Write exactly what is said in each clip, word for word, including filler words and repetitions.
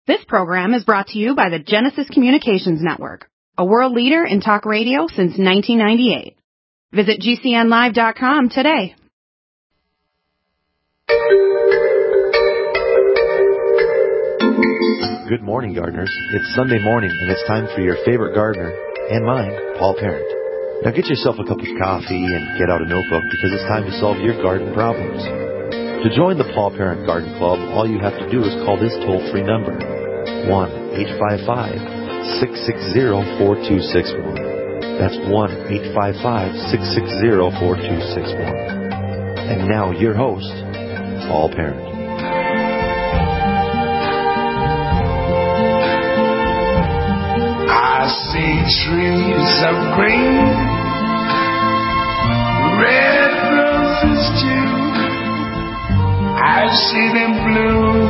This program is brought to you by the Genesis Communications Network, a world leader in talk radio since nineteen ninety-eight. Visit G C N live dot com today. Good morning, gardeners. It's Sunday morning, and it's time for your favorite gardener, and mine, Paul Parent. Now get yourself a cup of coffee and get out a notebook because it's time to solve your garden problems. To join the Paul Parent Garden Club, all you have to do is call this toll-free number, one eight five five, six six zero, four two six one. That's one eight five five, six six zero, four two six one. And now your host, Paul Parent. I see trees of green, red roses too. I see them bloom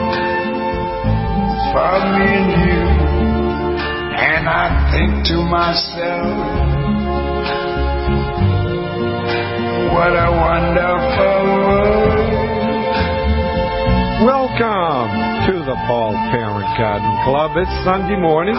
for me and you, and I think to myself, what a wonderful world. Welcome to the Paul Parent Garden Club. It's Sunday morning,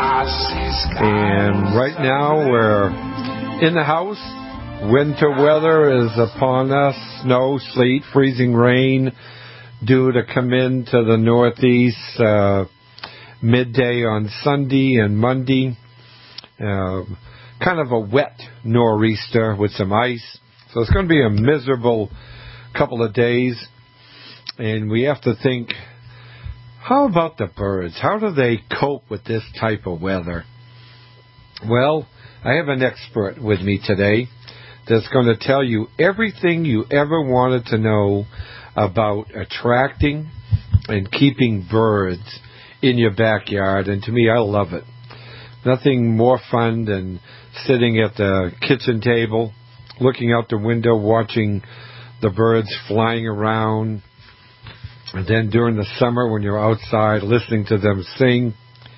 and right now we're in the house. Winter weather is upon us. Snow, sleet, freezing rain due to come into the Northeast uh, midday on Sunday and Monday. Uh, kind of a wet nor'easter with some ice. So it's going to be a miserable couple of days. And we have to think, how about the birds? How do they cope with this type of weather? Well, I have an expert with me today that's going to tell you everything you ever wanted to know about attracting and keeping birds in your backyard. And to me, I love it. Nothing more fun than sitting at the kitchen table, looking out the window, watching the birds flying around. And then during the summer when you're outside, listening to them sing.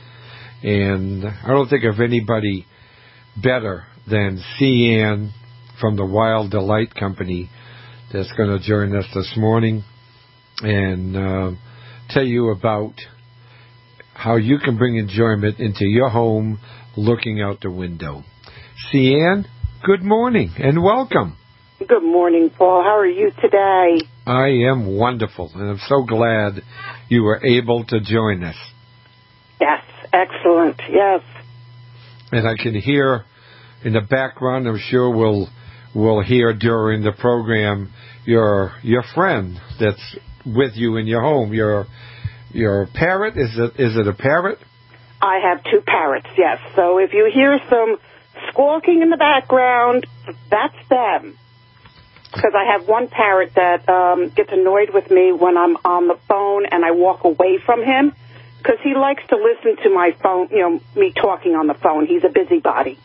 And I don't think of anybody better than C. Ann from the Wild Delight Company that's going to join us this morning and uh, tell you about how you can bring enjoyment into your home looking out the window. C. Ann, good morning and welcome. Good morning, Paul. How are you today? I am wonderful, and I'm so glad you were able to join us. Yes, excellent, yes. And I can hear in the background, I'm sure we'll we'll hear during the program, your your friend that's with you in your home, your your parrot. Is it is it a parrot? I have two parrots, yes. So if you hear some squawking in the background, that's them. Because I have one parrot that um, gets annoyed with me when I'm on the phone and I walk away from him, because he likes to listen to my phone, you know, me talking on the phone. He's a busybody.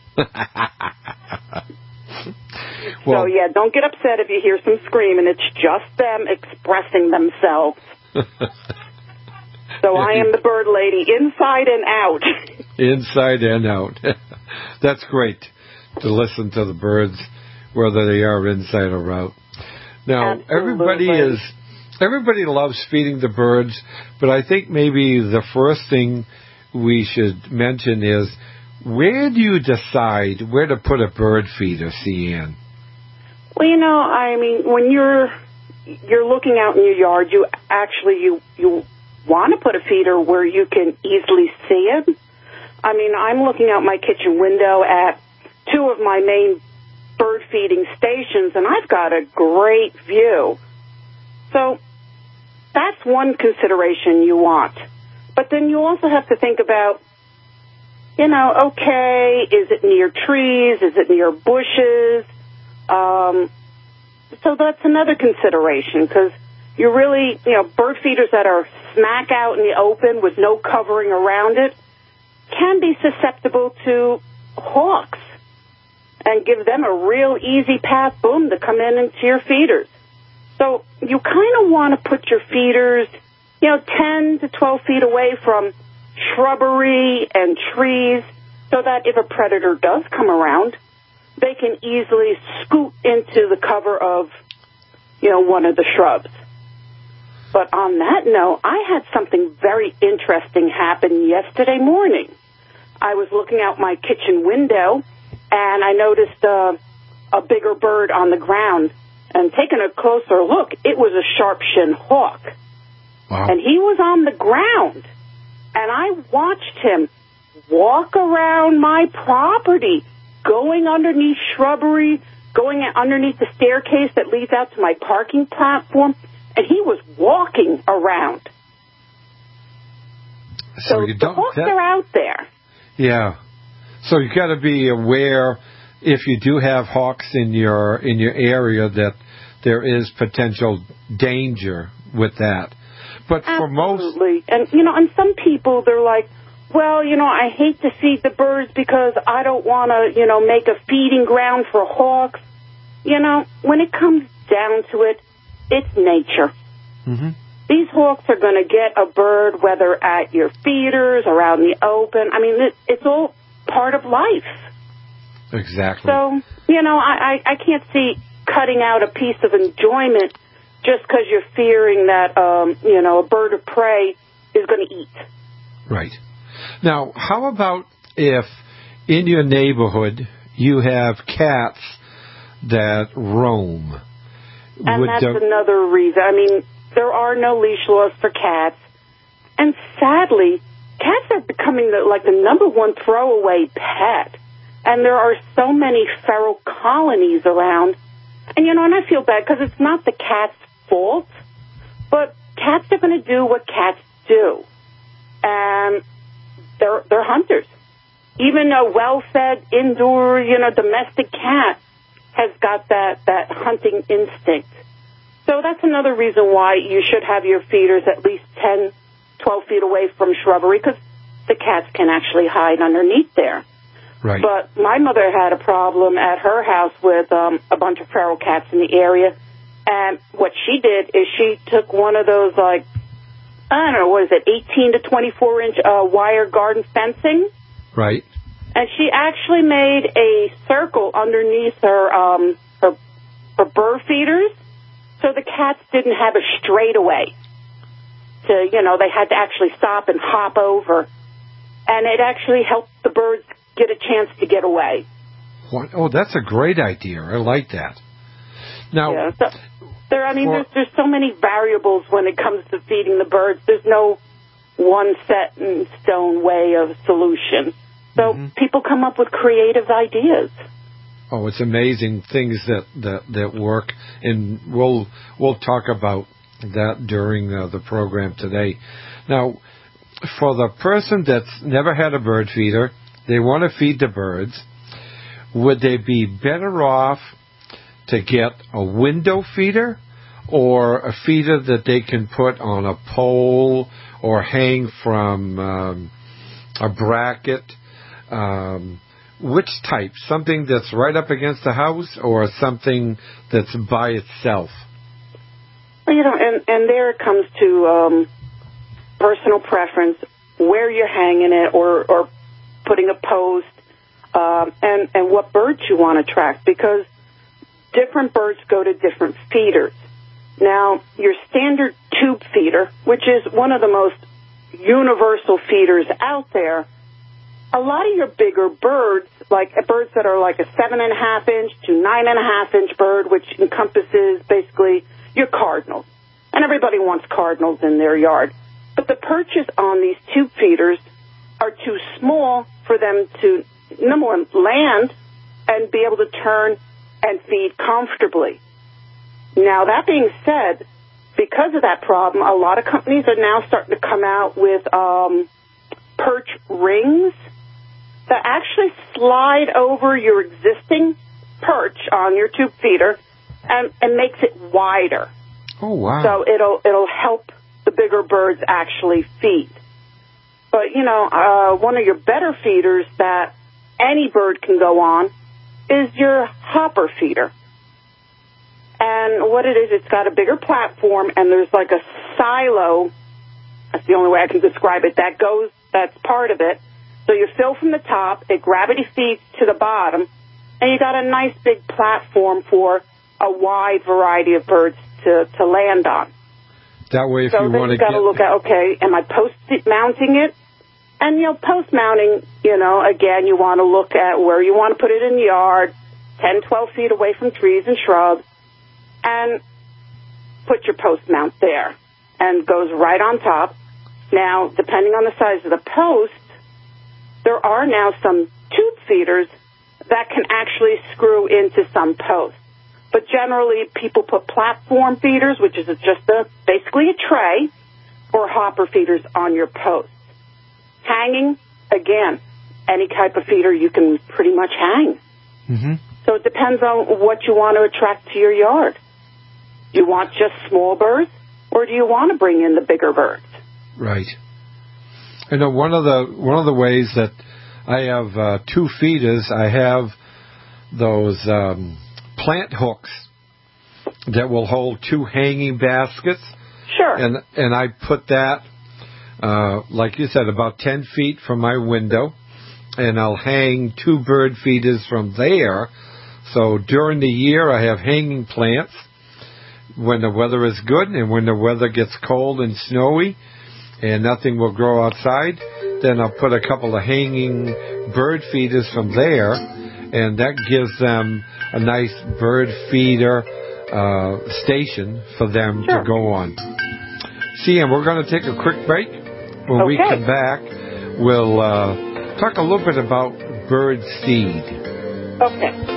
Well, so, yeah, don't get upset if you hear some screaming. It's just them expressing themselves. So I am the bird lady, inside and out. Inside and out. That's great to listen to the birds, whether they are inside or out. Now, Absolutely. everybody is everybody loves feeding the birds, but I think maybe the first thing we should mention is, where do you decide where to put a bird feeder, C. Ann? Well, you know, I mean, when you're you're looking out in your yard, you actually you you want to put a feeder where you can easily see it. I mean, I'm looking out my kitchen window at two of my main bird feeding stations, and I've got a great view. So that's one consideration you want. But then you also have to think about, you know, okay, is it near trees? Is it near bushes? Um, so that's another consideration, because you really, you know, bird feeders that are smack out in the open with no covering around it can be susceptible to hawks and give them a real easy path, boom, to come in into your feeders. So you kind of want to put your feeders, you know, ten to twelve feet away from shrubbery and trees, so that if a predator does come around, they can easily scoot into the cover of, you know, one of the shrubs. But on that note, I had something very interesting happen yesterday morning. I was looking out my kitchen window, and I noticed uh, a bigger bird on the ground. And taking a closer look, it was a sharp-shinned hawk. Wow. And he was on the ground. And I watched him walk around my property, going underneath shrubbery, going underneath the staircase that leads out to my parking platform, and he was walking around. So, So you the don't, hawks that, are out there. Yeah. So you got to be aware, if you do have hawks in your in your area, that there is potential danger with that. But for most... Absolutely. And, you know, and some people, they're like, well, you know, I hate to feed the birds because I don't want to, you know, make a feeding ground for hawks. You know, when it comes down to it, it's nature. Mm-hmm. These hawks are going to get a bird, whether at your feeders or out in the open. I mean, it, it's all part of life. Exactly. So, you know, I, I, I can't see cutting out a piece of enjoyment just because you're fearing that, um, you know, a bird of prey is going to eat. Right. Now, how about if in your neighborhood you have cats that roam? And Would that's the... another reason. I mean, there are no leash laws for cats. And sadly, cats are becoming the, like the number one throwaway pet. And there are so many feral colonies around. And, you know, and I feel bad because it's not the cat's fault, but cats are going to do what cats do. And they're, they're hunters. Even a well-fed, indoor, you know, domestic cat has got that, that hunting instinct. So that's another reason why you should have your feeders at least ten, twelve feet away from shrubbery, because the cats can actually hide underneath there. Right. But my mother had a problem at her house with um, a bunch of feral cats in the area. And what she did is she took one of those, like, I don't know, what is it, eighteen to twenty-four inch uh, wire garden fencing. Right. And she actually made a circle underneath her, um, her, her bird feeders, so the cats didn't have a straightaway. To, you know, they had to actually stop and hop over. And it actually helped the birds get a chance to get away. What? Oh, that's a great idea. I like that. Now, yeah, so there. I mean, for, there's there's so many variables when it comes to feeding the birds. There's no one set in stone way of solution. So mm-hmm. people come up with creative ideas. Oh, it's amazing things that, that, that work, and we'll we'll talk about that during uh, the program today. Now, for the person that's never had a bird feeder, they want to feed the birds. Would they be better off to get a window feeder or a feeder that they can put on a pole or hang from um, a bracket? Um, which type? Something that's right up against the house or something that's by itself? Well, you know, and, and there it comes to um, personal preference, where you're hanging it or, or putting a post, um, and, and what birds you want to attract, because different birds go to different feeders. Now, your standard tube feeder, which is one of the most universal feeders out there, a lot of your bigger birds, like birds that are like a seven and a half inch to nine and a half inch bird, which encompasses basically your cardinals. And everybody wants cardinals in their yard. But the perches on these tube feeders are too small for them to, number one, land and be able to turn and feed comfortably. Now, that being said, because of that problem, a lot of companies are now starting to come out with um, perch rings that actually slide over your existing perch on your tube feeder and, and makes it wider. Oh, wow. So it'll it'll help the bigger birds actually feed. But, you know, uh, one of your better feeders that any bird can go on is your hopper feeder. And what it is, it's got a bigger platform, and there's like a silo, that's the only way I can describe it, that goes, that's part of it. So you fill from the top, it gravity feeds to the bottom, and you got a nice big platform for a wide variety of birds to, to land on. That way, if so you want to get... So then you've got to look at, okay, am I post-mounting it? And, you know, post-mounting, you know, again, you want to look at where you want to put it in the yard, ten, twelve feet away from trees and shrubs, and put your post mount there, and goes right on top. Now, depending on the size of the post, there are now some tube feeders that can actually screw into some posts. But generally, people put platform feeders, which is just a, basically a tray, or hopper feeders on your posts. Hanging, again, any type of feeder you can pretty much hang. Mm-hmm. So it depends on what you want to attract to your yard. Do you want just small birds, or do you want to bring in the bigger birds? Right. You know, one of the one of the ways that I have uh, two feeders, I have those um, plant hooks that will hold two hanging baskets. Sure. And and I put that, uh, like you said, about ten feet from my window, and I'll hang two bird feeders from there. So during the year, I have hanging plants. When the weather is good and when the weather gets cold and snowy and nothing will grow outside, then I'll put a couple of hanging bird feeders from there, and that gives them a nice bird feeder uh, station for them sure. to go on. See, and we're going to take a quick break. When okay. we come back, we'll uh, talk a little bit about bird seed. Okay.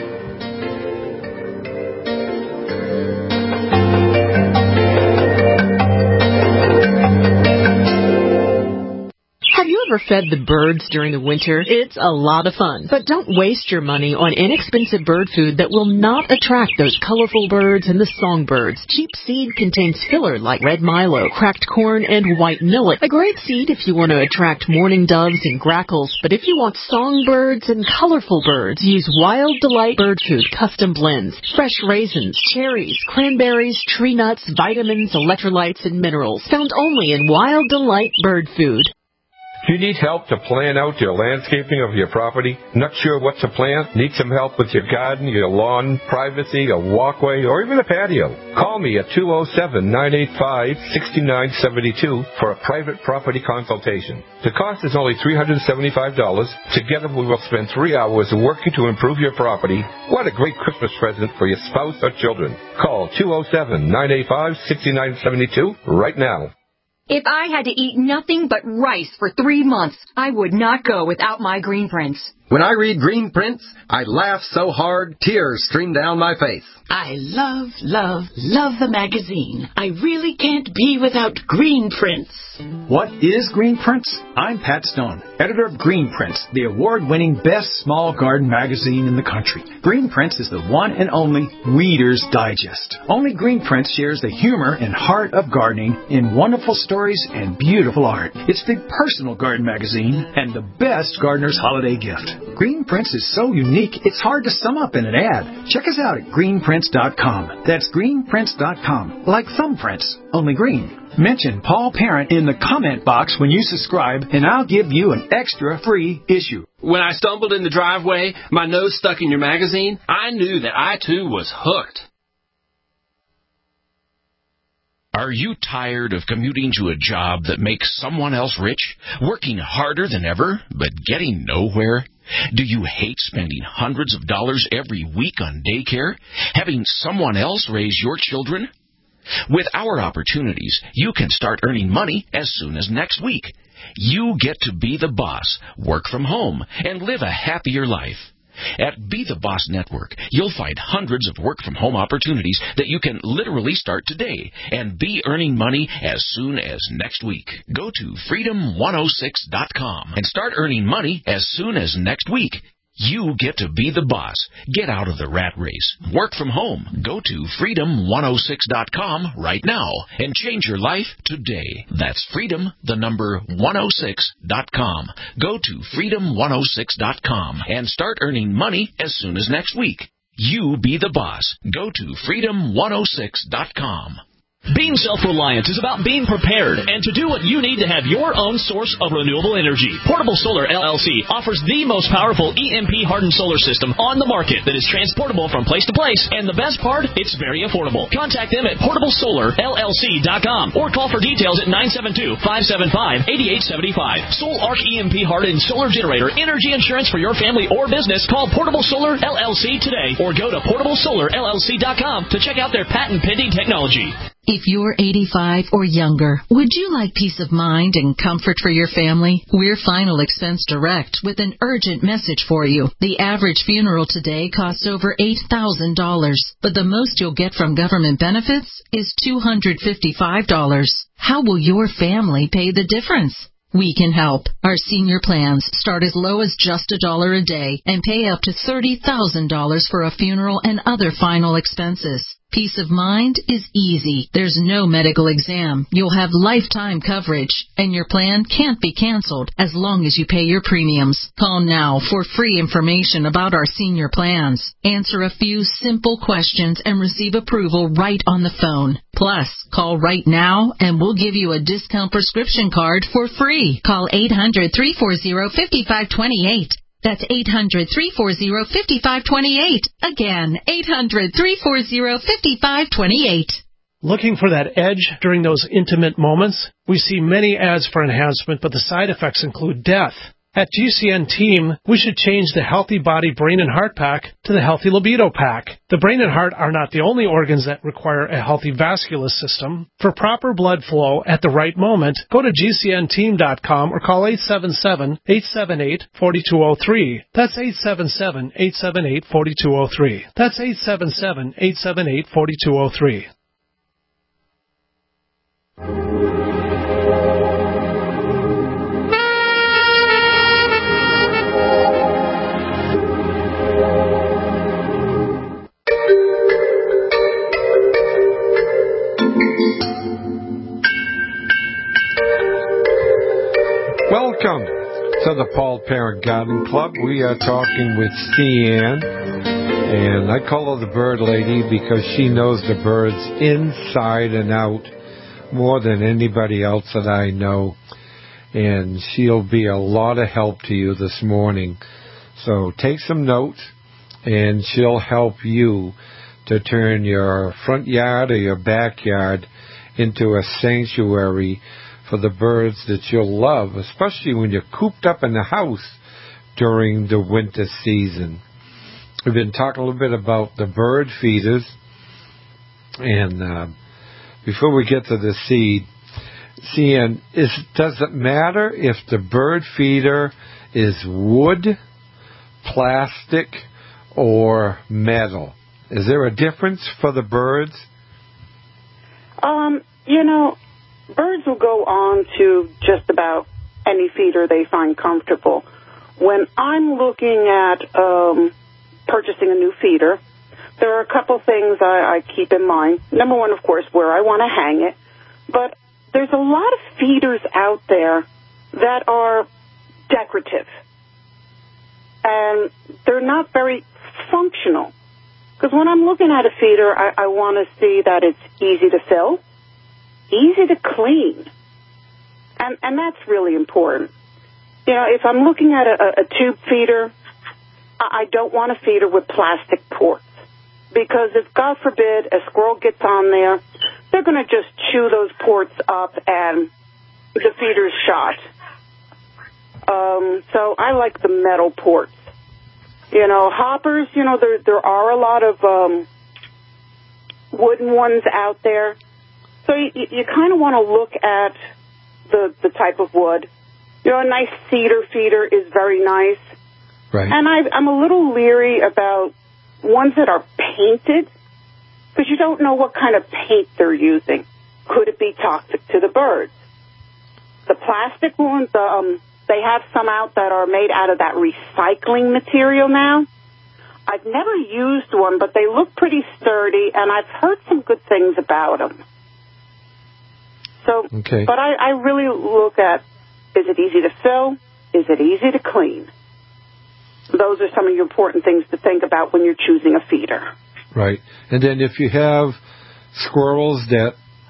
Have you ever fed the birds during the winter? It's a lot of fun. But don't waste your money on inexpensive bird food that will not attract those colorful birds and the songbirds. Cheap seed contains filler like red milo, cracked corn, and white millet. A great seed if you want to attract mourning doves and grackles. But if you want songbirds and colorful birds, use Wild Delight Bird Food Custom Blends. Fresh raisins, cherries, cranberries, tree nuts, vitamins, electrolytes, and minerals. Found only in Wild Delight Bird Food. Do you need help to plan out your landscaping of your property? Not sure what to plant? Need some help with your garden, your lawn, privacy, a walkway, or even a patio? Call me at two oh seven, nine eight five, six nine seven two for a private property consultation. The cost is only three hundred seventy-five dollars. Together we will spend three hours working to improve your property. What a great Christmas present for your spouse or children. Call two oh seven, nine eight five, six nine seven two right now. If I had to eat nothing but rice for three months, I would not go without my Green Prints. When I read Green Prints, I laugh so hard, tears stream down my face. I love, love, love the magazine. I really can't be without Green Prints. What is Green Prints? I'm Pat Stone, editor of Green Prints, the award-winning best small garden magazine in the country. Green Prints is the one and only Reader's Digest. Only Green Prints shares the humor and heart of gardening in wonderful stories and beautiful art. It's the personal garden magazine and the best gardener's holiday gift. Green Prints is so unique, it's hard to sum up in an ad. Check us out at green prints dot com. That's green prints dot com. Like thumbprints, only green. Mention Paul Parent in the comment box when you subscribe, and I'll give you an extra free issue. When I stumbled in the driveway, my nose stuck in your magazine, I knew that I, too, was hooked. Are you tired of commuting to a job that makes someone else rich, working harder than ever, but getting nowhere? Do you hate spending hundreds of dollars every week on daycare, having someone else raise your children? With our opportunities, you can start earning money as soon as next week. You get to be the boss, work from home, and live a happier life. At Be the Boss Network, you'll find hundreds of work-from-home opportunities that you can literally start today and be earning money as soon as next week. Go to freedom one oh six dot com and start earning money as soon as next week. You get to be the boss. Get out of the rat race. Work from home. Go to freedom one oh six dot com right now and change your life today. That's freedom, the number one oh six dot com. Go to freedom one oh six dot com and start earning money as soon as next week. You be the boss. Go to freedom one oh six dot com. Being self-reliant is about being prepared and to do what you need to have your own source of renewable energy. Portable Solar L L C offers the most powerful E M P-hardened solar system on the market that is transportable from place to place, and the best part, it's very affordable. Contact them at portable solar L L C dot com or call for details at nine seven two, five seven five, eight eight seven five. Soul Arc E M P-hardened solar generator energy insurance for your family or business. Call Portable Solar L L C today or go to portable solar L L C dot com to check out their patent-pending technology. If you're eighty-five or younger, would you like peace of mind and comfort for your family? We're Final Expense Direct with an urgent message for you. The average funeral today costs over eight thousand dollars, but the most you'll get from government benefits is two hundred fifty-five dollars. How will your family pay the difference? We can help. Our senior plans start as low as just a dollar a day and pay up to thirty thousand dollars for a funeral and other final expenses. Peace of mind is easy. There's no medical exam. You'll have lifetime coverage, and your plan can't be canceled as long as you pay your premiums. Call now for free information about our senior plans. Answer a few simple questions and receive approval right on the phone. Plus, call right now and we'll give you a discount prescription card for free. Call eight hundred, three four zero, five five two eight. That's eight hundred, three four zero, five five two eight. Again, eight hundred, three four zero, five five two eight. Looking for that edge during those intimate moments? We see many ads for enhancement, but the side effects include death. At G C N Team, we should change the Healthy Body Brain and Heart Pack to the Healthy Libido Pack. The brain and heart are not the only organs that require a healthy vascular system. For proper blood flow at the right moment, go to G C N team dot com or call eight seven seven, eight seven eight, four two zero three. That's eight seven seven, eight seven eight, four two zero three. That's eight seven seven, eight seven eight, four two zero three. Welcome to the Paul Parent Garden Club. We are talking with Cian, and I call her the bird lady because she knows the birds inside and out more than anybody else that I know, and she'll be a lot of help to you this morning. So take some notes, and she'll help you to turn your front yard or your backyard into a sanctuary for the birds that you'll love, especially when you're cooped up in the house during the winter season. We've been talking a little bit about the bird feeders, and uh, before we get to the seed, Cian, is does it matter if the bird feeder is wood, plastic, or metal? Is there a difference for the birds? Um, you know, birds will go on to just about any feeder they find comfortable. When I'm looking at um, purchasing a new feeder, there are a couple things I, I keep in mind. Number one, of course, where I want to hang it. But there's a lot of feeders out there that are decorative. And they're not very functional. Because when I'm looking at a feeder, I, I want to see that it's easy to fill, easy to clean. And and that's really important. You know, if I'm looking at a, a tube feeder, I don't want a feeder with plastic ports. Because if, God forbid, a squirrel gets on there, they're going to just chew those ports up and the feeder's shot. Um, so I like the metal ports. You know, hoppers, you know, there there are a lot of um, wooden ones out there. So you, you kind of want to look at the the type of wood. You know, a nice cedar feeder is very nice. Right. And I, I'm a little leery about ones that are painted because you don't know what kind of paint they're using. Could it be toxic to the birds? The plastic ones, um, they have some out that are made out of that recycling material now. I've never used one, but they look pretty sturdy, and I've heard some good things about them. So, okay. But I, I really look at, is it easy to fill? Is it easy to clean? Those are some of the important things to think about when you're choosing a feeder. Right. And then if you have squirrels that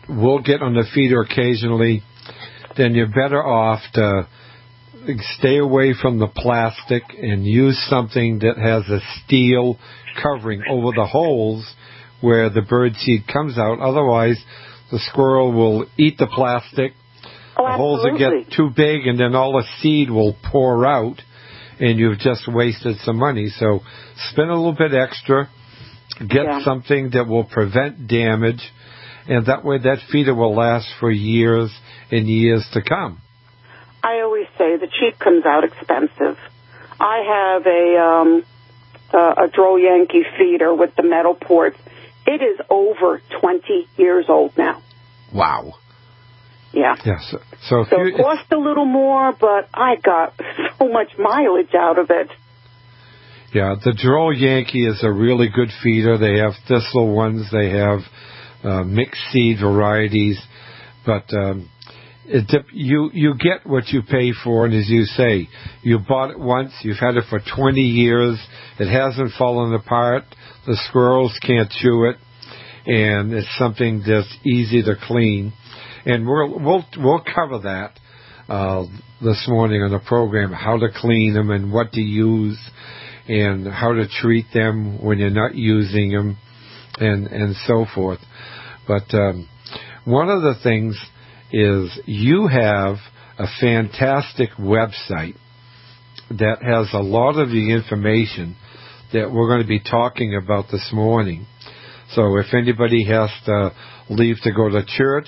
will get on the feeder occasionally, then you're better off to stay away from the plastic and use something that has a steel covering over the holes where the bird seed comes out. Otherwise, the squirrel will eat the plastic. Oh, the holes will get too big, and then all the seed will pour out, and you've just wasted some money. So spend a little bit extra, get yeah. something that will prevent damage, and that way that feeder will last for years and years to come. I always say the cheap comes out expensive. I have a um, uh, a Droll Yankee feeder with the metal ports. It is over twenty years old now. Wow. Yeah. Yeah. So, so, so it cost a little more, but I got so much mileage out of it. Yeah, the Droll Yankee is a really good feeder. They have thistle ones. They have uh, mixed seed varieties. But um, it, you you get what you pay for. And as you say, you bought it once. You've had it for twenty years. It hasn't fallen apart. The squirrels can't chew it. And it's something that's easy to clean. And we'll we'll we'll cover that uh, this morning on the program, how to clean them and what to use and how to treat them when you're not using them and, and so forth. But um, one of the things is you have a fantastic website that has a lot of the information that we're going to be talking about this morning. So if anybody has to leave to go to church,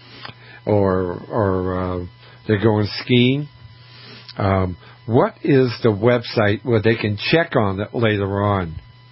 or or uh, they're going skiing, um, what is the website where they can check on it later on?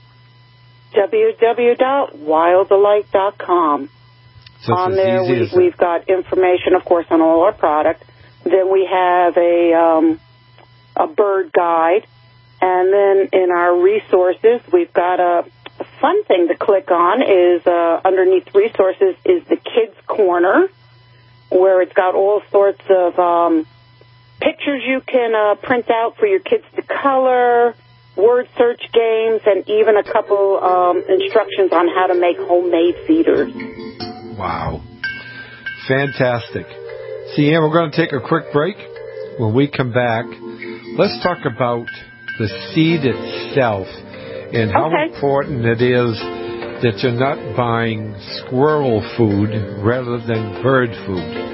w w w dot wild delight dot com. So on there, we, that. we've got information, of course, on all our product. Then we have a um, a bird guide, and then in our resources, we've got a, a fun thing to click on. Is uh, underneath resources is the Kids Corner, where it's got all sorts of um, pictures you can uh, print out for your kids to color, word search games, and even a couple um, instructions on how to make homemade feeders. Wow. Fantastic. See, Ann, we're going to take a quick break. When we come back, let's talk about the seed itself and how okay. important it is that you're not buying squirrel food rather than bird food.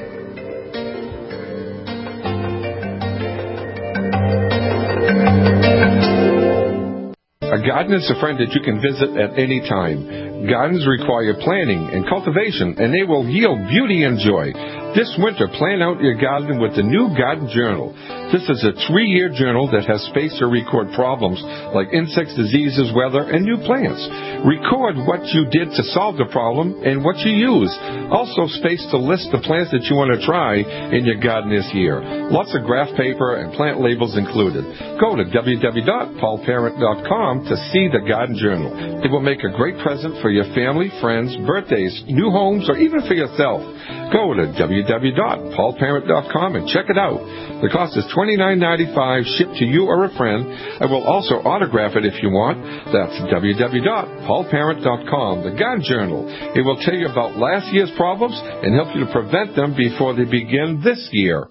A garden is a friend that you can visit at any time. Gardens require planning and cultivation, and they will yield beauty and joy. This winter, plan out your garden with the new Garden Journal. This is a three-year journal that has space to record problems like insects, diseases, weather, and new plants. Record what you did to solve the problem and what you used. Also, space to list the plants that you want to try in your garden this year. Lots of graph paper and plant labels included. Go to w w w dot paul parent dot com to see the Garden Journal. It will make a great present for your family, friends, birthdays, new homes, or even for yourself. Go to w w w dot paul parent dot com and check it out. The cost is twenty-nine ninety-five, shipped to you or a friend. I will also autograph it if you want. That's w w w dot paul parent dot com, the Garden Journal. It will tell you about last year's problems and help you to prevent them before they begin this year.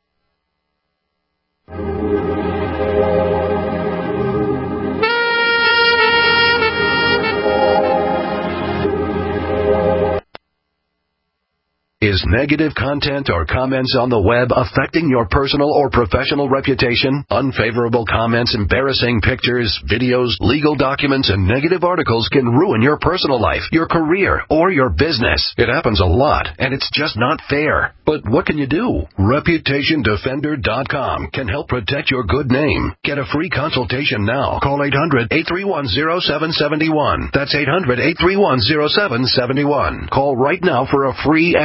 Is negative content or comments on the web affecting your personal or professional reputation? Unfavorable comments, embarrassing pictures, videos, legal documents, and negative articles can ruin your personal life, your career, or your business. It happens a lot, and it's just not fair. But what can you do? reputation defender dot com can help protect your good name. Get a free consultation now. Call eight hundred, eight three one, zero seven seven one. That's eight hundred, eight three one, zero seven seven one. Call right now for a free expert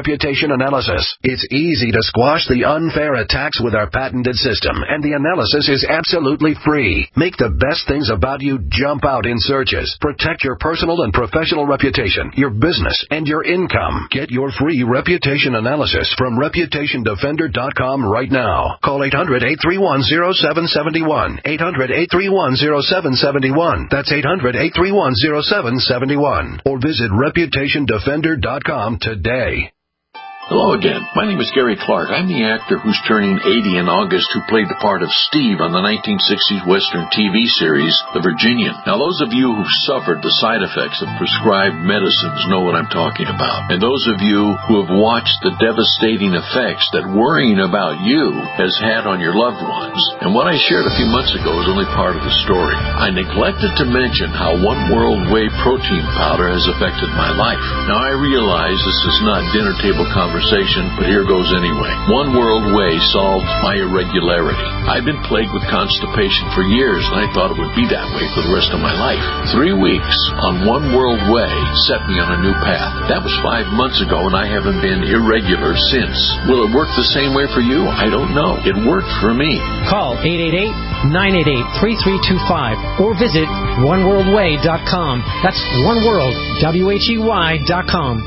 reputation analysis. It's easy to squash the unfair attacks with our patented system, and the analysis is absolutely free. Make the best things about you jump out in searches. Protect your personal and professional reputation, your business, and your income. Get your free reputation analysis from reputation defender dot com right now. Call eight hundred, eight three one, zero seven seven one. eight hundred, eight three one, zero seven seven one. That's eight hundred, eight three one, zero seven seven one. Or visit reputation defender dot com today. Hello again. My name is Gary Clark. I'm the actor who's turning eighty in August who played the part of Steve on the nineteen sixties Western T V series, The Virginian. Now, those of you who've suffered the side effects of prescribed medicines know what I'm talking about. And those of you who have watched the devastating effects that worrying about you has had on your loved ones. And what I shared a few months ago is only part of the story. I neglected to mention how One World Whey protein powder has affected my life. Now, I realize this is not dinner table conversation, but here goes anyway. One World Whey solved my irregularity. I've been plagued with constipation for years, and I thought it would be that way for the rest of my life. Three weeks on One World Whey set me on a new path. That was five months ago, and I haven't been irregular since. Will it work the same way for you? I don't know. It worked for me. Call eight eight eight, nine eight eight, three three two five or visit one world way dot com. That's One World, W H E Y dot com.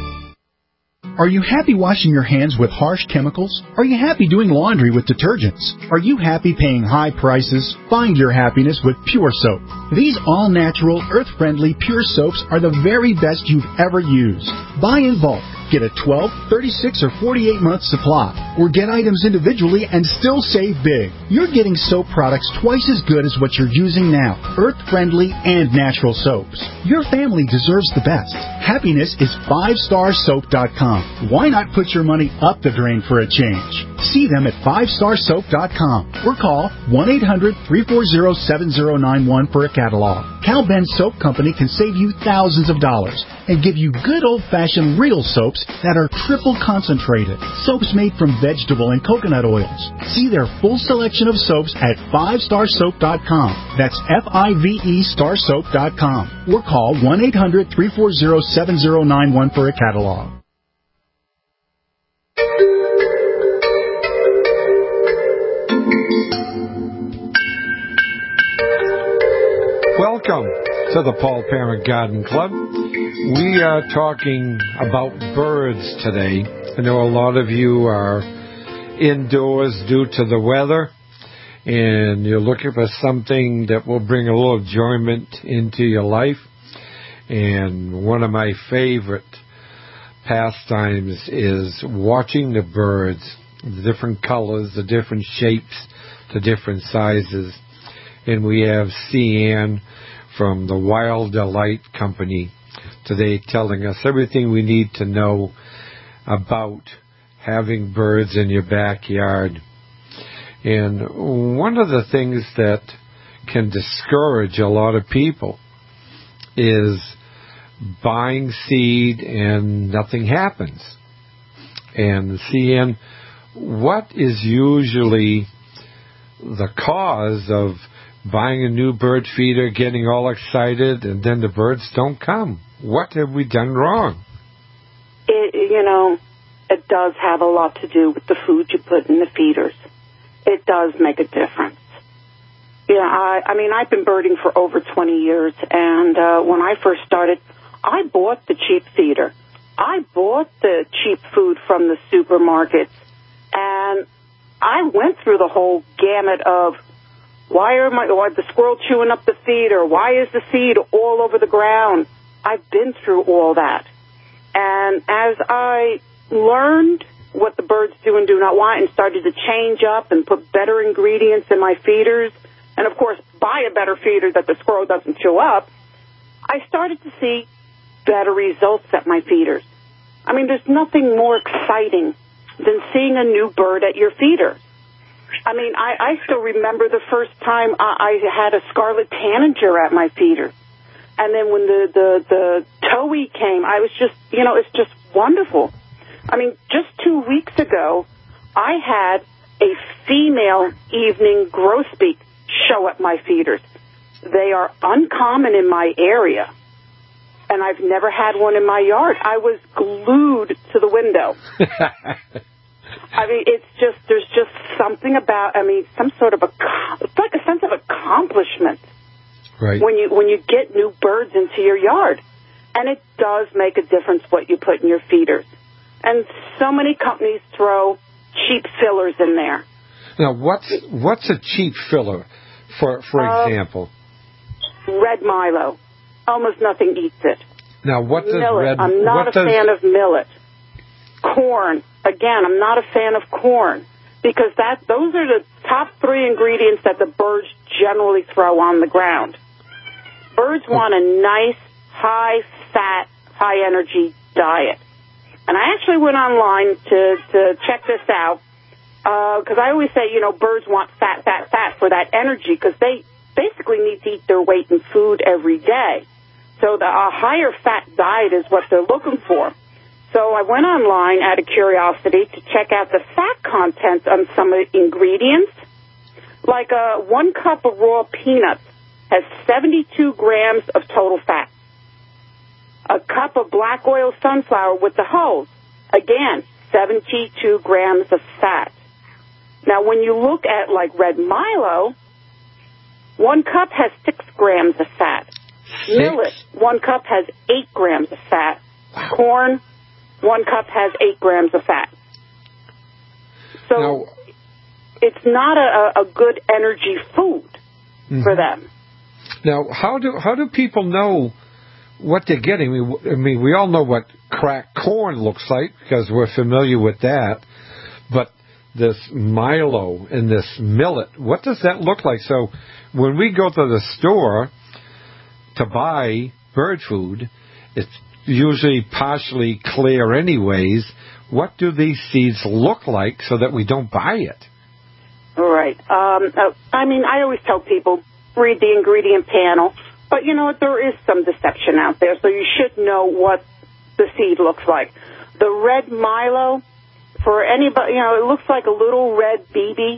Are you happy washing your hands with harsh chemicals? Are you happy doing laundry with detergents? Are you happy paying high prices? Find your happiness with Pure Soap. These all-natural, earth-friendly Pure Soaps are the very best you've ever used. Buy in bulk. Get a twelve, thirty-six, or forty-eight month supply. Or get items individually and still save big. You're getting soap products twice as good as what you're using now. Earth-friendly and natural soaps. Your family deserves the best. Happiness is five star soap dot com. Why not put your money up the drain for a change? See them at five star soap dot com or call one eight hundred, three four zero, seven zero nine one for a catalog. Cal Ben Soap Company can save you thousands of dollars and give you good old-fashioned real soaps that are triple concentrated. Soaps made from vegetable and coconut oils. See their full selection of soaps at five star soap dot com. That's F I V E star soap dot com. Or call one eight hundred, three four zero, seven zero nine one for a catalog. Welcome to the Paul Parent Garden Club. We are talking about birds today. I know a lot of you are indoors due to the weather, and you're looking for something that will bring a little enjoyment into your life. And one of my favorite pastimes is watching the birds, the different colors, the different shapes, the different sizes. And we have Cian from the Wild Delight Company today telling us everything we need to know about having birds in your backyard. And one of the things that can discourage a lot of people is buying seed and nothing happens. And Cian, what is usually the cause of buying a new bird feeder, getting all excited, and then the birds don't come? What have we done wrong? It, you know, it does have a lot to do with the food you put in the feeders. It does make a difference. Yeah, I, I mean, I've been birding for over twenty years, and uh, when I first started, I bought the cheap feeder. I bought the cheap food from the supermarkets, and I went through the whole gamut of why are my why the squirrel chewing up the feed, or why is the seed all over the ground? I've been through all that. And as I learned what the birds do and do not want and started to change up and put better ingredients in my feeders, and, of course, buy a better feeder that the squirrel doesn't chew up, I started to see better results at my feeders. I mean, there's nothing more exciting than seeing a new bird at your feeder. I mean, I, I still remember the first time I, I had a scarlet tanager at my feeder. And then when the, the, the towhee came, I was just, you know, it's just wonderful. I mean, just two weeks ago, I had a female evening grosbeak show at my feeders. They are uncommon in my area. Uh, and I've never had one in my yard. I was glued to the window. I mean, it's just, there's just something about, I mean, some sort of a, it's like a sense of accomplishment. Right. When you, when you get new birds into your yard. And it does make a difference what you put in your feeders. And so many companies throw cheap fillers in there. Now, what's, what's a cheap filler, for, for uh, example? Red Milo. Almost nothing eats it. Now, what does millet. red... I'm not a does, fan of millet. Corn. Again, I'm not a fan of corn because that those are the top three ingredients that the birds generally throw on the ground. Birds want a nice, high-fat, high-energy diet. And I actually went online to, to check this out because uh, I always say, you know, birds want fat, fat, fat for that energy because they basically need to eat their weight in food every day. So the, a higher fat diet is what they're looking for. So I went online out of curiosity to check out the fat content on some of the ingredients. Like uh, one cup of raw peanuts has seventy-two grams of total fat. A cup of black oil sunflower with the hulls, again, seventy-two grams of fat. Now, when you look at, like, Red Milo, one cup has six grams of fat. Six? Millet, one cup has eight grams of fat. Wow. Corn, one cup has eight grams of fat. So now, it's not a, a good energy food mm-hmm. for them. Now, how do how do people know what they're getting? I mean, I mean, we all know what cracked corn looks like because we're familiar with that. But this Milo and this millet, what does that look like? So when we go to the store to buy bird food, it's usually partially clear anyways. What do these seeds look like so that we don't buy it? All right. Um, uh, I mean, I always tell people, read the ingredient panel. But you know what? There is some deception out there, so you should know what the seed looks like. The Red Milo, for anybody, you know, it looks like a little red B B.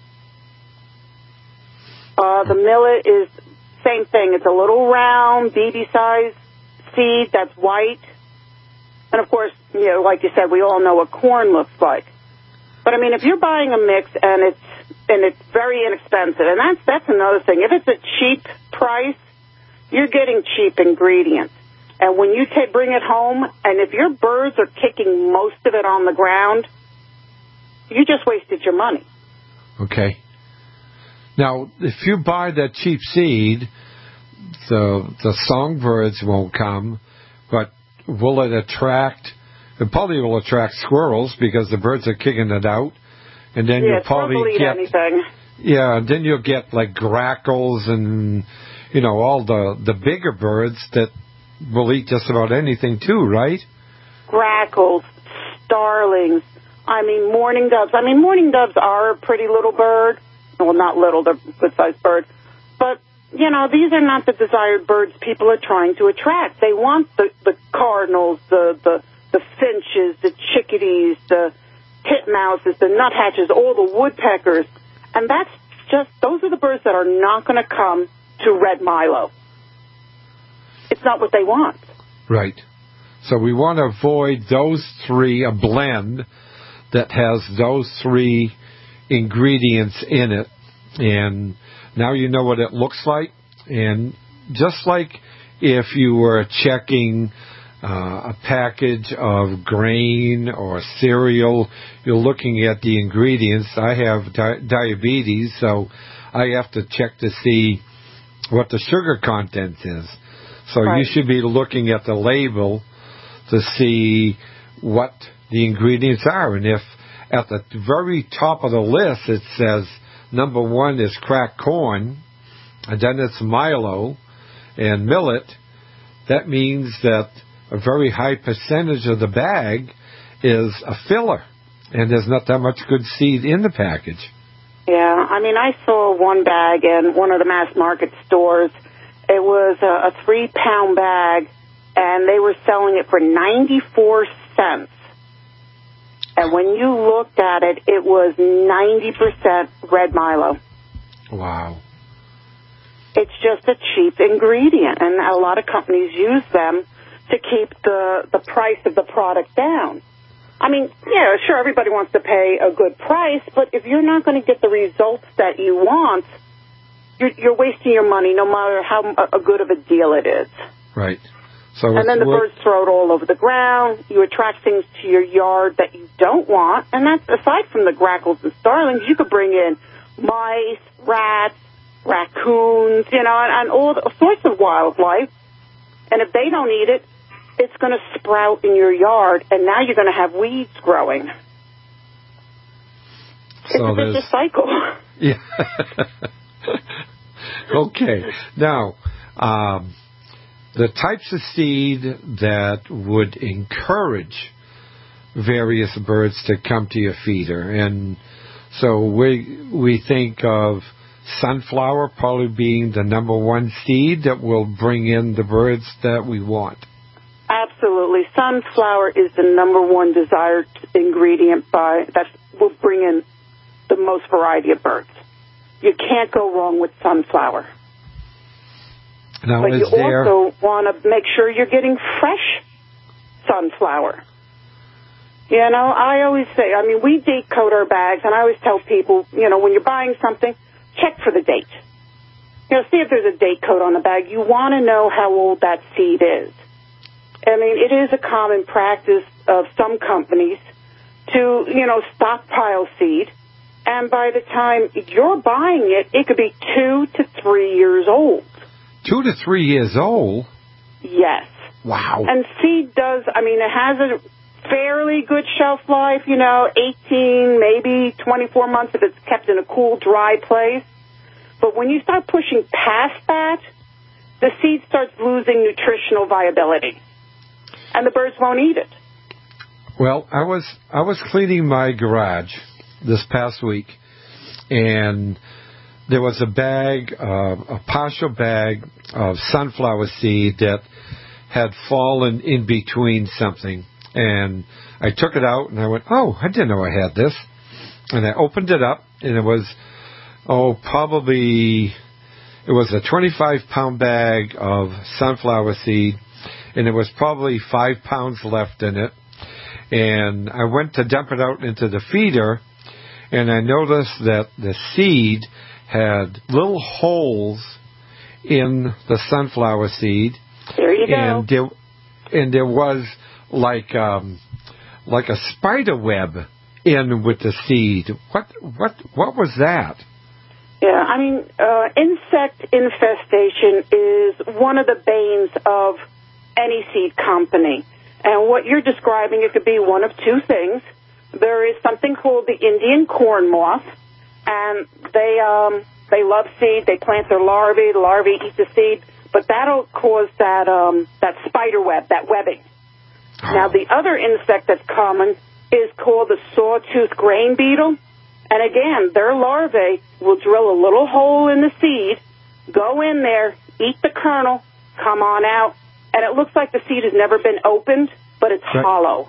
Uh, the millet is same thing. It's a little round, B B-sized seed that's white. And, of course, you know, like you said, we all know what corn looks like. But, I mean, if you're buying a mix and it's and it's very inexpensive, and that's that's another thing. If it's a cheap price, you're getting cheap ingredients. And when you take, bring it home, and if your birds are kicking most of it on the ground, you just wasted your money. Okay. Now, if you buy that cheap seed, the the songbirds won't come, but will it attract? It probably will attract squirrels because the birds are kicking it out, and then yeah, you'll probably get anything. Yeah, then you'll get like grackles and you know all the the bigger birds that will eat just about anything too, right? Grackles, starlings. I mean, mourning doves. I mean, mourning doves are a pretty little bird. Well, not little, they're a good-sized bird. But, you know, these are not the desired birds people are trying to attract. They want the, the cardinals, the, the, the finches, the chickadees, the titmouses, the nuthatches, all the woodpeckers. And that's just, those are the birds that are not going to come to Red Milo. It's not what they want. Right. So we want to avoid those three, a blend that has those three ingredients in it. And now you know what it looks like. And just like if you were checking uh, a package of grain or cereal, you're looking at the ingredients. I have di- diabetes, so I have to check to see what the sugar content is. So right. You should be looking at the label to see what the ingredients are. And if at the very top of the list it says number one is cracked corn, and then it's Milo and millet, that means that a very high percentage of the bag is a filler, and there's not that much good seed in the package. Yeah, I mean, I saw one bag in one of the mass market stores. It was a, a three-pound bag, and they were selling it for ninety-four cents. And when you looked at it, it was ninety percent Red Milo. Wow. It's just a cheap ingredient, and a lot of companies use them to keep the, the price of the product down. I mean, yeah, sure, everybody wants to pay a good price, but if you're not going to get the results that you want, you're, you're wasting your money no matter how a good of a deal it is. Right. So and then the birds throw it all over the ground. You attract things to your yard that you don't want. And that's aside from the grackles and starlings, you could bring in mice, rats, raccoons, you know, and, and all the, sorts of wildlife. And if they don't eat it, it's going to sprout in your yard, and now you're going to have weeds growing. So it's a vicious cycle. Yeah. Okay. Now, um, the types of seed that would encourage various birds to come to your feeder. And so we we think of sunflower probably being the number one seed that will bring in the birds that we want. Absolutely. Sunflower is the number one desired ingredient by that will bring in the most variety of birds. You can't go wrong with sunflower. Now, but is you there... also want to make sure you're getting fresh sunflower. You know, I always say, I mean, we date code our bags, and I always tell people, you know, when you're buying something, check for the date. You know, see if there's a date code on the bag. You want to know how old that seed is. I mean, it is a common practice of some companies to, you know, stockpile seed, and by the time you're buying it, it could be two to three years old. Two to three years old? Yes. Wow. And seed does, I mean, it has a fairly good shelf life, you know, eighteen, maybe twenty-four months if it's kept in a cool, dry place. But when you start pushing past that, the seed starts losing nutritional viability, and the birds won't eat it. Well, I was I was cleaning my garage this past week, and there was a bag, uh, a partial bag of sunflower seed that had fallen in between something. And I took it out, and I went, oh, I didn't know I had this. And I opened it up, and it was, oh, probably, it was a twenty-five pound bag of sunflower seed, and it was probably five pounds left in it. And I went to dump it out into the feeder, and I noticed that the seed had little holes in the sunflower seed. There you and go. There, and there was like um, like a spider web in with the seed. What what what was that? Yeah, I mean, uh, insect infestation is one of the banes of any seed company. And what you're describing, it could be one of two things. There is something called the Indian corn moth, and they um, they love seed. They plant their larvae. The larvae eat the seed, but that'll cause that um, that spider web, that webbing. Oh. Now, the other insect that's common is called the sawtooth grain beetle, and again, their larvae will drill a little hole in the seed, go in there, eat the kernel, come on out, and it looks like the seed has never been opened, but it's right. hollow.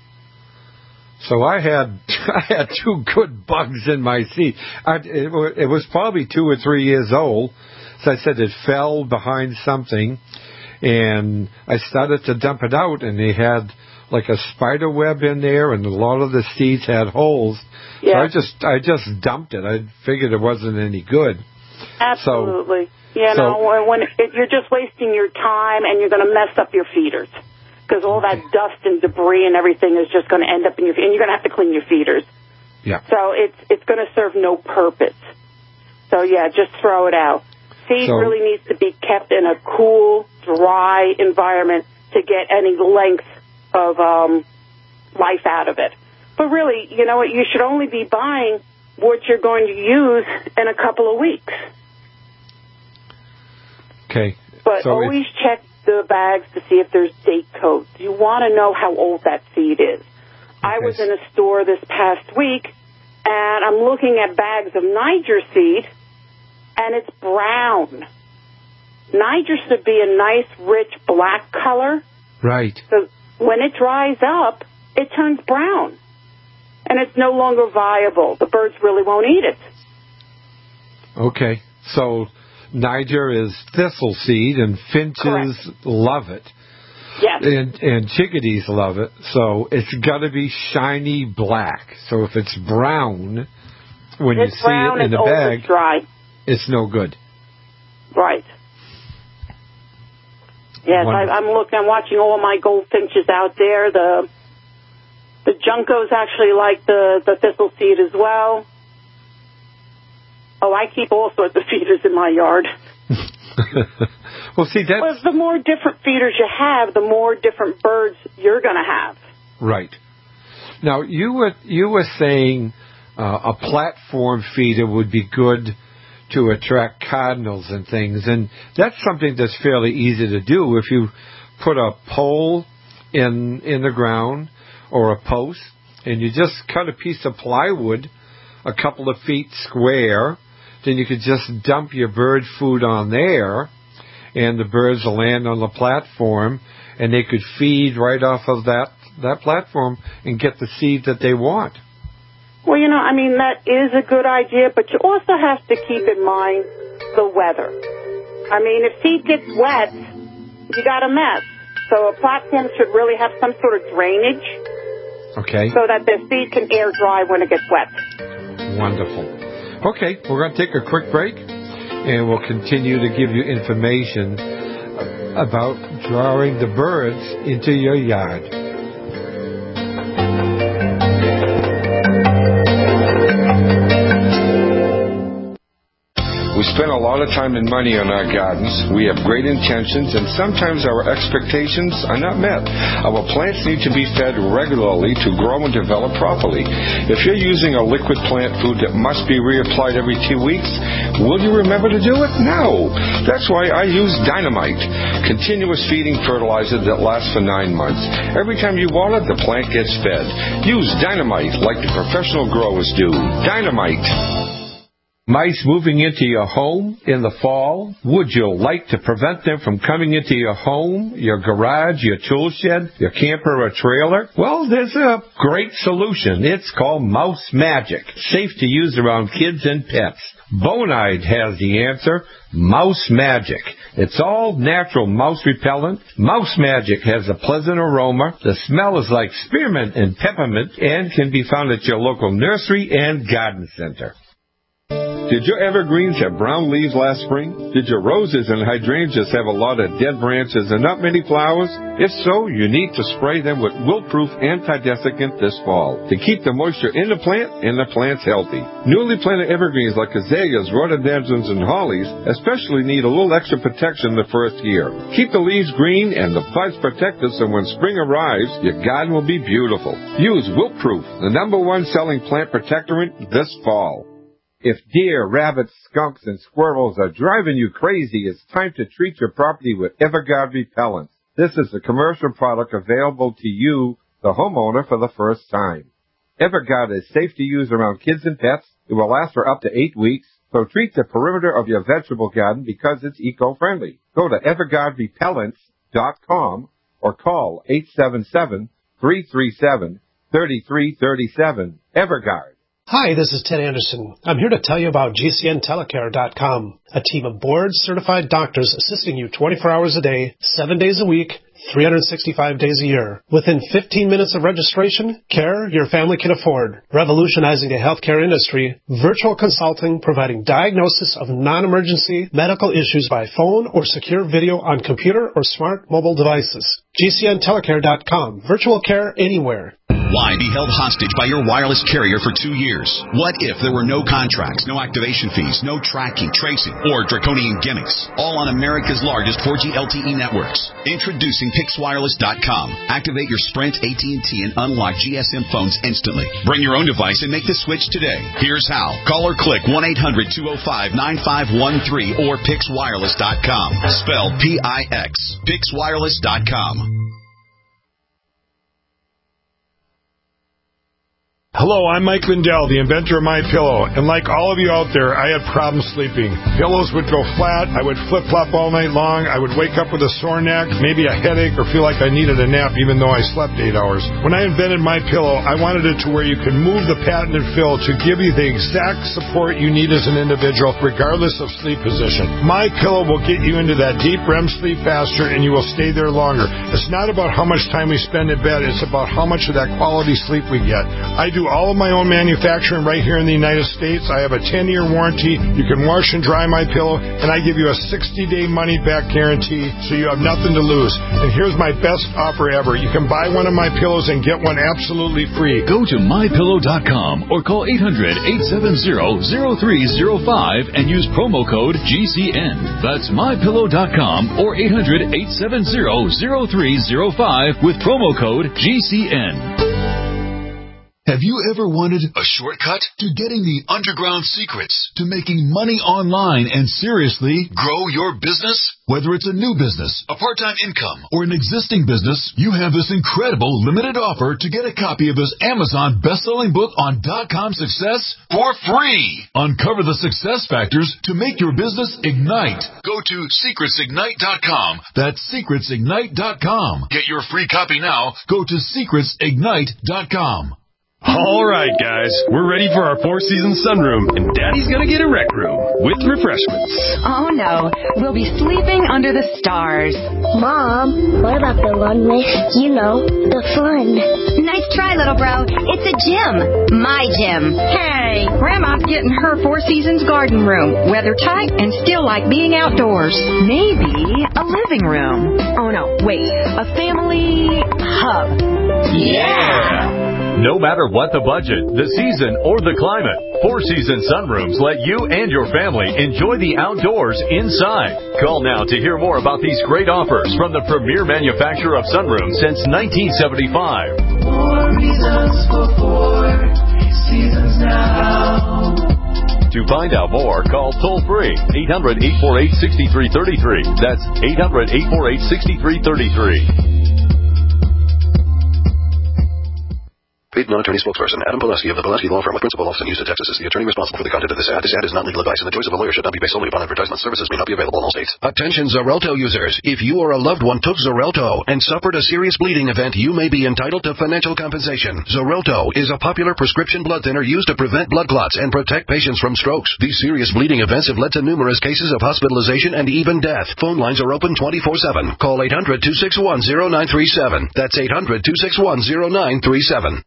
So I had I had two good bugs in my seed. I, it, it was probably two or three years old. So I said it fell behind something, and I started to dump it out, and they had like a spider web in there, and a lot of the seeds had holes. Yeah. So I just I just dumped it. I figured it wasn't any good. Absolutely. So, you so, know, when it, you're just wasting your time, and you're going to mess up your feeders. Because all that dust and debris and everything is just going to end up in your, and you're going to have to clean your feeders. Yeah. So it's it's going to serve no purpose. So yeah, just throw it out. Seed so, really needs to be kept in a cool, dry environment to get any length of um, life out of it. But really, you know what? You should only be buying what you're going to use in a couple of weeks. Okay. But so always check the bags to see if there's date codes. You want to know how old that seed is. Okay. I was in a store this past week, and I'm looking at bags of Niger seed, and it's brown. Niger should be a nice, rich black color. Right. So when it dries up, it turns brown, and it's no longer viable. The birds really won't eat it. Okay. So Niger is thistle seed, and finches Correct. love it. Yes. that. And, and chickadees love it. So it's got to be shiny black. So if it's brown, when it's you see brown, it in the old, bag, it's dry. It's no good. Right. Yes, I, I'm looking. I'm watching all my goldfinches out there. The the juncos actually like the the thistle seed as well. Oh, I keep all sorts of feeders in my yard. Well, see, that's... Well, the more different feeders you have, the more different birds you're going to have. Right. Now, you were, you were saying uh, a platform feeder would be good to attract cardinals and things, and that's something that's fairly easy to do. If you put a pole in in the ground or a post, and you just cut a piece of plywood a couple of feet square, then you could just dump your bird food on there, and the birds will land on the platform, and they could feed right off of that, that platform and get the seed that they want. Well, you know, I mean, that is a good idea, but you also have to keep in mind the weather. I mean, if seed gets wet, you got a mess. So a platform should really have some sort of drainage. Okay. So that the seed can air dry when it gets wet. Wonderful. Okay, we're going to take a quick break, and we'll continue to give you information about drawing the birds into your yard. We spend a lot of time and money on our gardens. We have great intentions, and sometimes our expectations are not met. Our plants need to be fed regularly to grow and develop properly. If you're using a liquid plant food that must be reapplied every two weeks, will you remember to do it? No. That's why I use Dynamite, continuous feeding fertilizer that lasts for nine months. Every time you water, the plant gets fed. Use Dynamite like the professional growers do. Dynamite. Mice moving into your home in the fall, would you like to prevent them from coming into your home, your garage, your tool shed, your camper or trailer? Well, there's a great solution. It's called Mouse Magic, safe to use around kids and pets. Bonide has the answer, Mouse Magic. It's all natural mouse repellent. Mouse Magic has a pleasant aroma. The smell is like spearmint and peppermint and can be found at your local nursery and garden center. Did your evergreens have brown leaves last spring? Did your roses and hydrangeas have a lot of dead branches and not many flowers? If so, you need to spray them with wilt-proof anti-desiccant this fall to keep the moisture in the plant and the plants healthy. Newly planted evergreens like azaleas, rhododendrons, and hollies especially need a little extra protection the first year. Keep the leaves green and the buds protected so when spring arrives, your garden will be beautiful. Use Wilt-Proof, the number one selling plant protectorant this fall. If deer, rabbits, skunks, and squirrels are driving you crazy, it's time to treat your property with Everguard Repellent. This is a commercial product available to you, the homeowner, for the first time. Everguard is safe to use around kids and pets. It will last for up to eight weeks, so treat the perimeter of your vegetable garden because it's eco-friendly. Go to everguard repellents dot com or call eight seven seven, three three seven, three three three seven. Everguard. Hi, this is Ted Anderson. I'm here to tell you about G C N telecare dot com, a team of board-certified doctors assisting you twenty-four hours a day, seven days a week, three hundred sixty-five days a year. Within fifteen minutes of registration, care your family can afford. Revolutionizing the healthcare industry, virtual consulting providing diagnosis of non-emergency medical issues by phone or secure video on computer or smart mobile devices. G C N telecare dot com. Virtual care anywhere. Why be held hostage by your wireless carrier for two years? What if there were no contracts, no activation fees, no tracking, tracing, or draconian gimmicks? All on America's largest four G L T E networks. Introducing Pix Wireless dot com. Activate your Sprint, A T and T, and unlock G S M phones instantly. Bring your own device and make the switch today. Here's how. Call or click one eight hundred, two oh five, nine five one three or Pix Wireless dot com. Spelled P I X. Pix Wireless dot com. dot com. dot com. Pix Wireless dot com. Pix Wireless dot com. Spelled P I X. Pix Wireless dot com. Hello, I'm Mike Lindell, the inventor of MyPillow, and like all of you out there, I had problems sleeping. Pillows would go flat, I would flip-flop all night long, I would wake up with a sore neck, maybe a headache, or feel like I needed a nap even though I slept eight hours. When I invented MyPillow, I wanted it to where you can move the patented fill to give you the exact support you need as an individual, regardless of sleep position. MyPillow will get you into that deep R E M sleep faster, and you will stay there longer. It's not about how much time we spend in bed, it's about how much of that quality sleep we get. I do all of my own manufacturing right here in the United States. I have a ten-year warranty. You can wash and dry my pillow, and I give you a sixty-day money-back guarantee, so you have nothing to lose. And here's my best offer ever. You can buy one of my pillows and get one absolutely free. Go to my pillow dot com or call eight hundred, eight seven zero, zero three zero five and use promo code G C N. That's my pillow dot com or eight hundred, eight seven zero, zero three zero five with promo code G C N. Have you ever wanted a shortcut to getting the underground secrets to making money online and seriously grow your business? Whether it's a new business, a part-time income, or an existing business, you have this incredible limited offer to get a copy of this Amazon best-selling book on dot-com success for free. Uncover the success factors to make your business ignite. Go to secrets ignite dot com. That's secrets ignite dot com. Get your free copy now. Go to secrets ignite dot com. All right, guys, we're ready for our four-season sunroom, and Daddy's gonna get a rec room with refreshments. Oh, no. We'll be sleeping under the stars. Mom, what about the one with, you know, the fun? Nice try, little bro. It's a gym. My gym. Hey, Grandma's getting her Four Seasons garden room. Weather tight and still like being outdoors. Maybe a living room. Oh, no, wait. A family hub. Yeah! No matter what the budget, the season, or the climate, Four Seasons Sunrooms let you and your family enjoy the outdoors inside. Call now to hear more about these great offers from the premier manufacturer of sunrooms since nineteen seventy-five. Four reasons for Four Seasons now. To find out more, call toll-free eight hundred, eight four eight, six three three three. That's eight hundred, eight four eight, six three three three. Paid non-attorney spokesperson Adam Pileski of the Pileski Law Firm with principal office in Houston, Texas is the attorney responsible for the content of this ad. This ad is not legal advice, and the choice of a lawyer should not be based solely upon advertisement. Services may not be available in all states. Attention Xarelto users. If you or a loved one took Xarelto and suffered a serious bleeding event, you may be entitled to financial compensation. Xarelto is a popular prescription blood thinner used to prevent blood clots and protect patients from strokes. These serious bleeding events have led to numerous cases of hospitalization and even death. Phone lines are open twenty-four seven. Call eight hundred, two six one, zero nine three seven. That's eight hundred, two six one, zero nine three seven.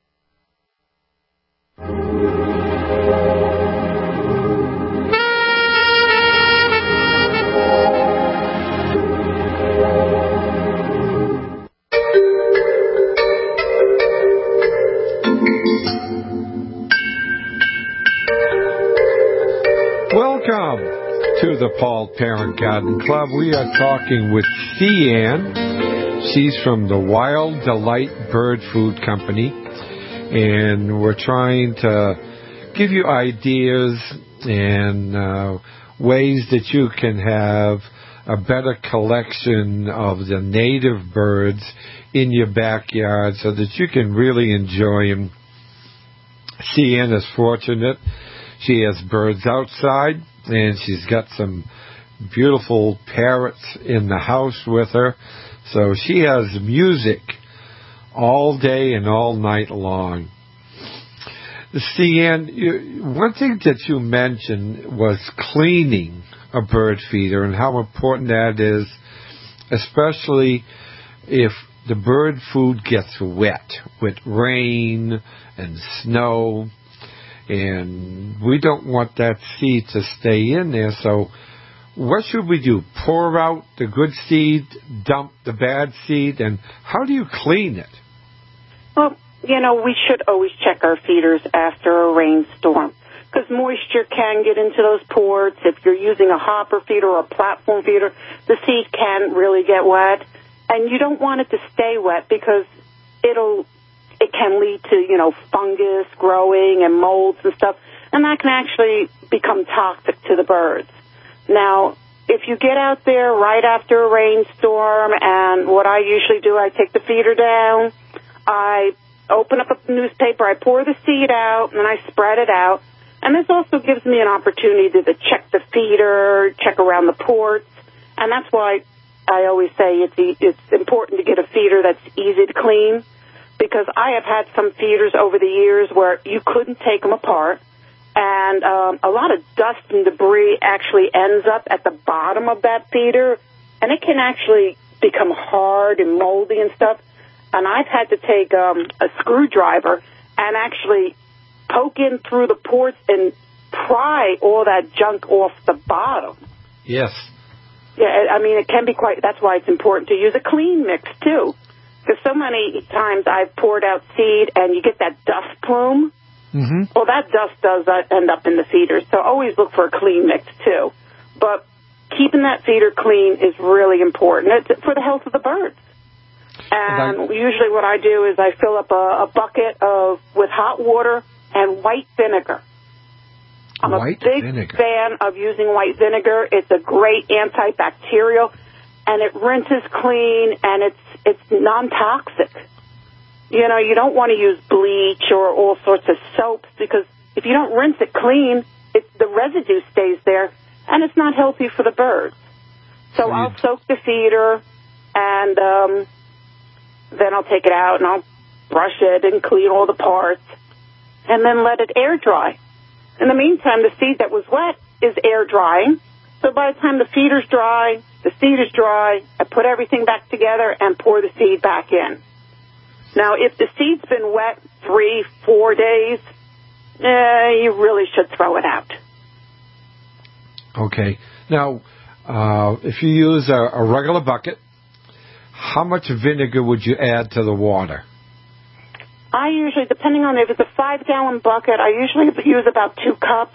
Welcome to the Paul Parent Garden Club. We are talking with Cian. She's from the Wild Delight Bird Food Company, and we're trying to give you ideas and uh, ways that you can have a better collection of the native birds in your backyard so that you can really enjoy them. Cian is fortunate. She has birds outside, and she's got some beautiful parrots in the house with her. So she has music all day and all night long. Cian, you, one thing that you mentioned was cleaning a bird feeder and how important that is, especially if the bird food gets wet with rain and snow. And we don't want that seed to stay in there. So what should we do? Pour out the good seed, dump the bad seed, and how do you clean it? Well, you know, we should always check our feeders after a rainstorm because moisture can get into those ports. If you're using a hopper feeder or a platform feeder, the seed can really get wet. And you don't want it to stay wet because it'll it can lead to, you know, fungus growing and molds and stuff, and that can actually become toxic to the birds. Now, if you get out there right after a rainstorm, and what I usually do, I take the feeder down, I open up a newspaper, I pour the seed out, and then I spread it out. And this also gives me an opportunity to, to check the feeder, check around the ports, and that's why I always say it's e- it's important to get a feeder that's easy to clean, because I have had some feeders over the years where you couldn't take them apart, and um, a lot of dust and debris actually ends up at the bottom of that feeder, and it can actually become hard and moldy and stuff. And I've had to take um, a screwdriver and actually poke in through the ports and pry all that junk off the bottom. Yes. Yeah, I mean, it can be quite, that's why it's important to use a clean mix, too. Because so many times I've poured out seed and you get that dust plume. Mm-hmm. Well, that dust does end up in the feeders, so always look for a clean mix, too. But keeping that feeder clean is really important. It's for the health of the birds. And usually what I do is I fill up a, a bucket of with hot water and white vinegar. I'm white a big vinegar. fan of using white vinegar. It's a great antibacterial, and it rinses clean, and it's it's non-toxic. You know, you don't want to use bleach or all sorts of soaps, because if you don't rinse it clean, it, the residue stays there, and it's not healthy for the birds. So So I'll you'd- soak the feeder, and um, then I'll take it out, and I'll brush it and clean all the parts, and then let it air dry. In the meantime, the seed that was wet is air drying. So by the time the feeder's dry, the seed is dry, I put everything back together and pour the seed back in. Now, if the seed's been wet three, four days, eh, you really should throw it out. Okay. Now, uh, if you use a, a regular bucket, how much vinegar would you add to the water? I usually, depending on if it's a five-gallon bucket, I usually use about two cups.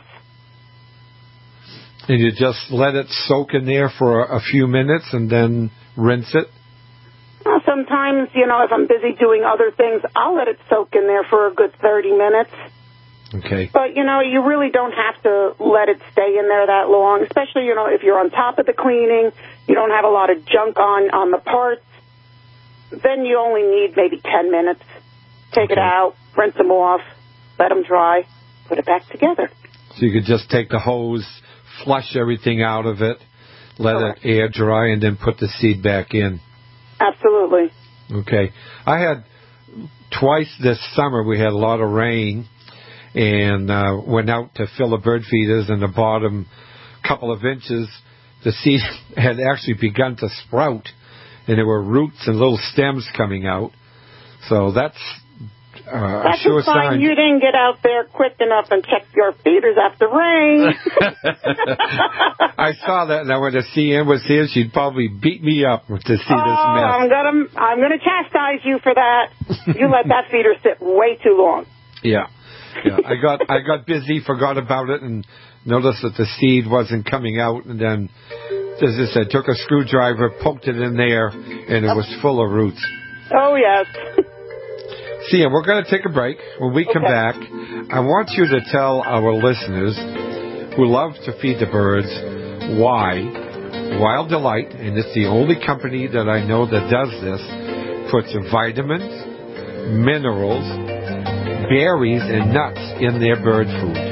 And you just let it soak in there for a, a few minutes and then rinse it? Well, sometimes, you know, if I'm busy doing other things, I'll let it soak in there for a good thirty minutes. Okay. But, you know, you really don't have to let it stay in there that long, especially, you know, if you're on top of the cleaning, you don't have a lot of junk on, on the parts, then you only need maybe ten minutes. Take it out, rinse them off, let them dry, put it back together. So you could just take the hose, flush everything out of it, let Correct. it air dry, and then put the seed back in. Absolutely. Okay. I had twice this summer, we had a lot of rain, and uh, went out to fill the bird feeders, and the bottom couple of inches, the seed had actually begun to sprout, and there were roots and little stems coming out. So that's uh, That's a sure a sign sign. you didn't get out there quick enough and check your feeders after rain. I saw that, and when the C M was here, she'd probably beat me up to see this oh, mess. I'm gonna, I'm gonna chastise you for that. You let that feeder sit way too long. Yeah, yeah. I got I got busy, forgot about it, and noticed that the seed wasn't coming out. And then, as I said, took a screwdriver, poked it in there, and it was full of roots. Oh yes. See, we're going to take a break. When we come Okay. back, I want you to tell our listeners who love to feed the birds why Wild Delight, and it's the only company that I know that does this, puts vitamins, minerals, berries, and nuts in their bird food.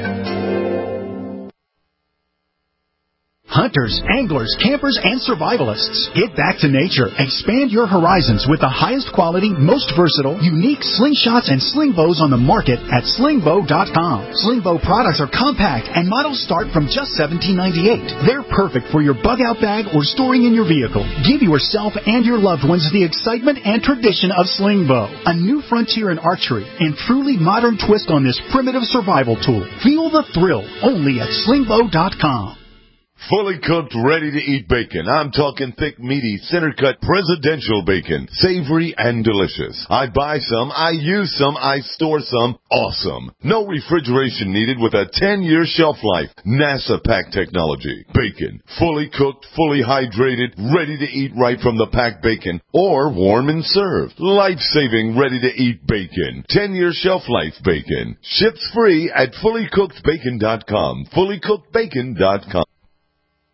Hunters, anglers, campers, and survivalists. Get back to nature. Expand your horizons with the highest quality, most versatile, unique slingshots and sling bows on the market at sling bow dot com. Sling bow products are compact and models start from just seventeen ninety-eight. They're perfect for your bug out bag or storing in your vehicle. Give yourself and your loved ones the excitement and tradition of sling bow, a new frontier in archery and truly modern twist on this primitive survival tool. Feel the thrill only at sling bow dot com. Fully cooked, ready-to-eat bacon. I'm talking thick, meaty, center-cut, presidential bacon. Savory and delicious. I buy some, I use some, I store some. Awesome. No refrigeration needed with a ten-year shelf life. NASA pack technology. Bacon. Fully cooked, fully hydrated, ready to eat right from the packed bacon. Or warm and served. Life-saving, ready-to-eat bacon. ten-year shelf life bacon. Ships free at fully cooked bacon dot com. fully cooked bacon dot com.